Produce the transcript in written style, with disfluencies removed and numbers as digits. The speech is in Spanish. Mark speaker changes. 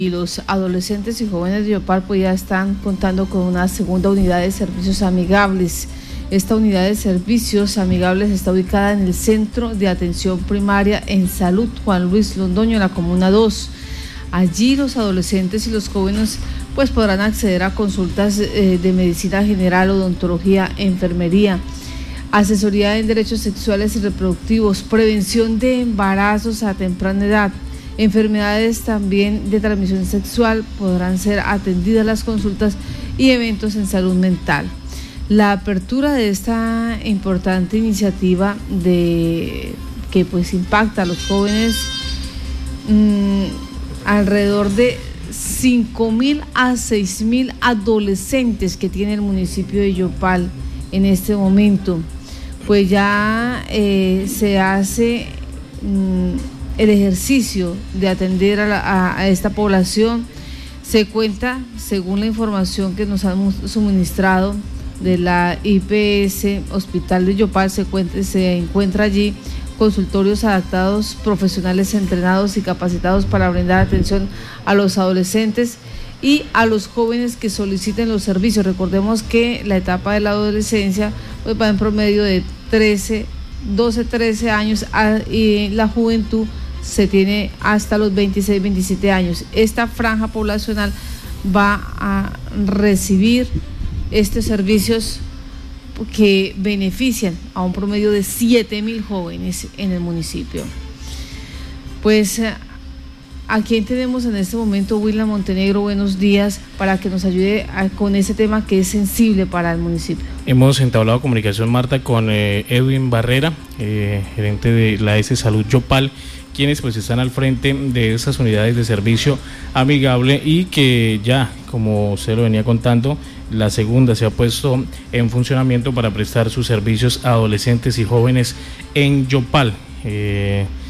Speaker 1: Y los adolescentes y jóvenes de Yopal pues ya están contando con una segunda unidad de servicios amigables. Esta unidad de servicios amigables está ubicada en el Centro de Atención Primaria en Salud Juan Luis Londoño, en la Comuna 2. Allí los adolescentes y los jóvenes pues podrán acceder a consultas de medicina general, odontología, enfermería, asesoría en derechos sexuales y reproductivos, prevención de embarazos a temprana edad. Enfermedades también de transmisión sexual, podrán ser atendidas las consultas y eventos en salud mental. La apertura de esta importante iniciativa que pues impacta a los jóvenes, alrededor de 5.000 a 6.000 adolescentes que tiene el municipio de Yopal en este momento, pues ya se hace el ejercicio de atender a esta población. Se cuenta, según la información que nos han suministrado de la IPS Hospital de Yopal, se encuentra allí consultorios adaptados, profesionales entrenados y capacitados para brindar atención a los adolescentes y a los jóvenes que soliciten los servicios. Recordemos que la etapa de la adolescencia pues va en promedio de 12, 13 años y la juventud se tiene hasta los 26, 27 años. Esta franja poblacional va a recibir estos servicios que benefician a un promedio de 7.000 jóvenes en el municipio. Pues ¿a quién tenemos en este momento? William Montenegro, buenos días, para que nos ayude con ese tema que es sensible para el municipio.
Speaker 2: Hemos entablado comunicación, Marta, con Edwin Barrera, gerente de la S Salud Yopal, quienes pues están al frente de esas unidades de servicio amigable y que ya, como usted lo venía contando, la segunda se ha puesto en funcionamiento para prestar sus servicios a adolescentes y jóvenes en Yopal.